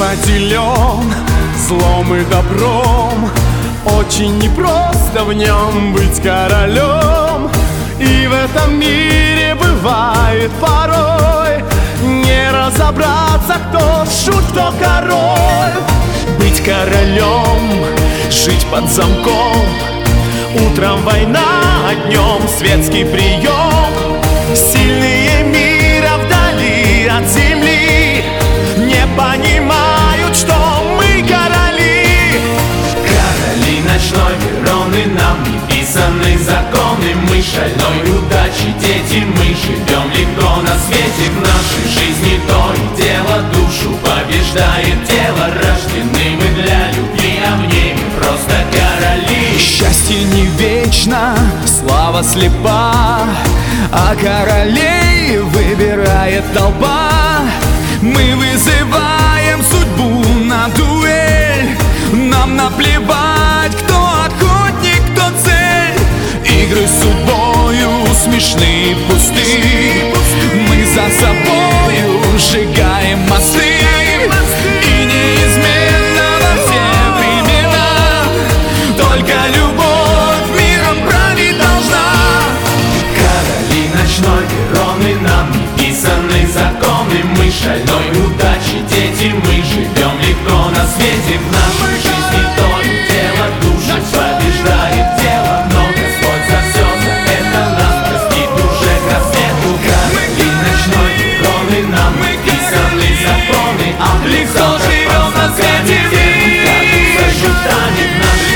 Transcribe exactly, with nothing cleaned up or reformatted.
наделен злом и добром. Очень непросто в нем быть королем. И в этом мире бывает порой не разобраться, кто шут, кто король. Быть королем, жить под замком. Утром война, а днем светский прием. Сильные мира вдали от земли не понимают, что мы короли. Короли ночной вероны, нам неписанные законы. Мы шальной удачи дети, мы живем легко на свете. В нашей жизни то и дело, душу побеждает тело. Рождены мы для любви, а в ней мы просто короли. Счастье не вечно, слава слепа, а королей выбирает толпа. Мы вызываем судьбу на дуэль. Нам наплевать, кто охотник, кто цель. Игры с судьбою смешны и пусты. Мы за собою сжигаем мосты. И неизменно во все времена только любовь миром править должна. Короли ночной вероны, нам неписанные законы. Мы шальной удачи дети, мы живем легко на свете. В нашей жизни то и дело, душа побеждает тело. Но Господь за все, за это нас простит уже к рассвету. Короли ночной вероны, нам неписанные законы. А легко живем на свете, кажется, жутами в нашей